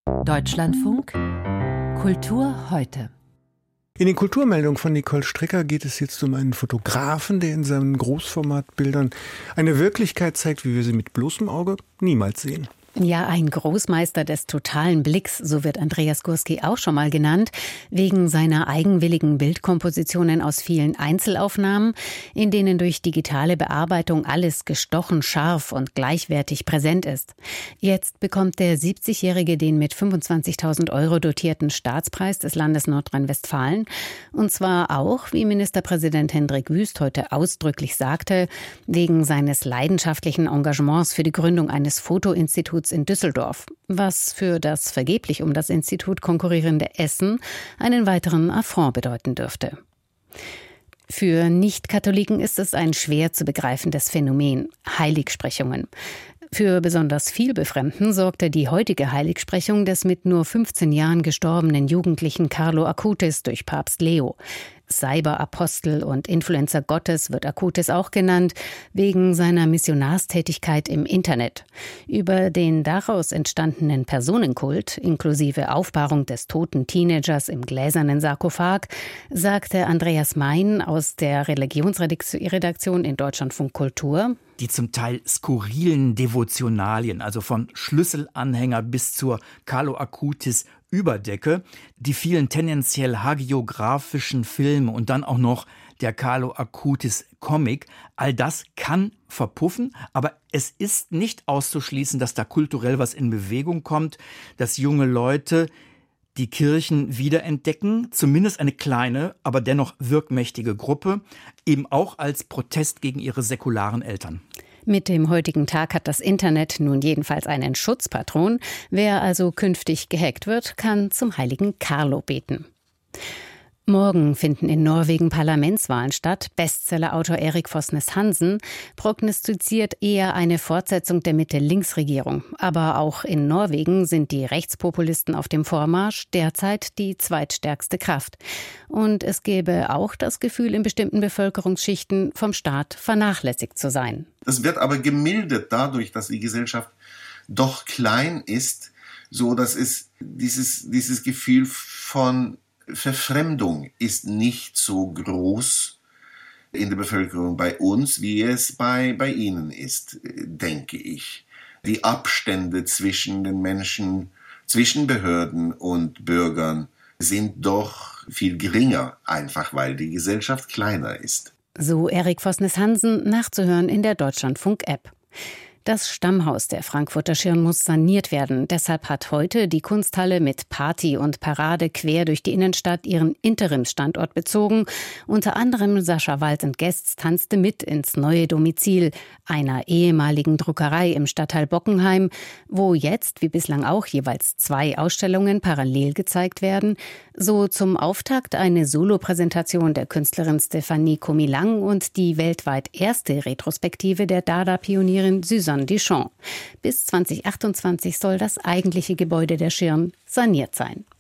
Deutschlandfunk Kultur heute. In den Kulturmeldungen von Nicole Stricker geht es jetzt um einen Fotografen, der in seinen Großformatbildern eine Wirklichkeit zeigt, wie wir sie mit bloßem Auge niemals sehen. Ja, ein Großmeister des totalen Blicks, so wird Andreas Gursky auch schon mal genannt, wegen seiner eigenwilligen Bildkompositionen aus vielen Einzelaufnahmen, in denen durch digitale Bearbeitung alles gestochen, scharf und gleichwertig präsent ist. Jetzt bekommt der 70-Jährige den mit 25.000 € dotierten Staatspreis des Landes Nordrhein-Westfalen. Und zwar auch, wie Ministerpräsident Hendrik Wüst heute ausdrücklich sagte, wegen seines leidenschaftlichen Engagements für die Gründung eines Fotoinstituts in Düsseldorf, was für das vergeblich um das Institut konkurrierende Essen einen weiteren Affront bedeuten dürfte. Für Nicht-Katholiken ist es ein schwer zu begreifendes Phänomen: Heiligsprechungen. Für besonders viel Befremden sorgte die heutige Heiligsprechung des mit nur 15 Jahren gestorbenen Jugendlichen Carlo Acutis durch Papst Leo. Cyberapostel und Influencer Gottes wird Acutis auch genannt, wegen seiner Missionarstätigkeit im Internet. Über den daraus entstandenen Personenkult, inklusive Aufbahrung des toten Teenagers im gläsernen Sarkophag, sagte Andreas Mein aus der Religionsredaktion in Deutschlandfunk Kultur: Die zum Teil skurrilen Devotionalien, also von Schlüsselanhänger bis zur Carlo Acutis Überdecke, die vielen tendenziell hagiografischen Filme und dann auch noch der Carlo Acutis Comic, all das kann verpuffen, aber es ist nicht auszuschließen, dass da kulturell was in Bewegung kommt, dass junge Leute die Kirchen wiederentdecken, zumindest eine kleine, aber dennoch wirkmächtige Gruppe, eben auch als Protest gegen ihre säkularen Eltern. Mit dem heutigen Tag hat das Internet nun jedenfalls einen Schutzpatron. Wer also künftig gehackt wird, kann zum heiligen Carlo beten. Morgen finden in Norwegen Parlamentswahlen statt. Bestsellerautor Erik Fosnes Hansen prognostiziert eher eine Fortsetzung der Mitte-Links-Regierung. Aber auch in Norwegen sind die Rechtspopulisten auf dem Vormarsch, derzeit die zweitstärkste Kraft. Und es gäbe auch das Gefühl in bestimmten Bevölkerungsschichten, vom Staat vernachlässigt zu sein. Das wird aber gemildert dadurch, dass die Gesellschaft doch klein ist, so dass es dieses Gefühl von Verfremdung ist nicht so groß in der Bevölkerung bei uns, wie es bei Ihnen ist, denke ich. Die Abstände zwischen den Menschen, zwischen Behörden und Bürgern sind doch viel geringer, einfach weil die Gesellschaft kleiner ist. So Erik Fosnes Hansen, nachzuhören in der Deutschlandfunk-App. Das Stammhaus der Frankfurter Schirn muss saniert werden. Deshalb hat heute die Kunsthalle mit Party und Parade quer durch die Innenstadt ihren Interimsstandort bezogen. Unter anderem Sascha Walz & Guests tanzte mit ins neue Domizil einer ehemaligen Druckerei im Stadtteil Bockenheim, wo jetzt, wie bislang auch, jeweils 2 Ausstellungen parallel gezeigt werden. So zum Auftakt eine Solopräsentation der Künstlerin Stéphanie Comilang und die weltweit erste Retrospektive der Dada-Pionierin Suzanne Duchamp. Bis 2028 soll das eigentliche Gebäude der Schirn saniert sein.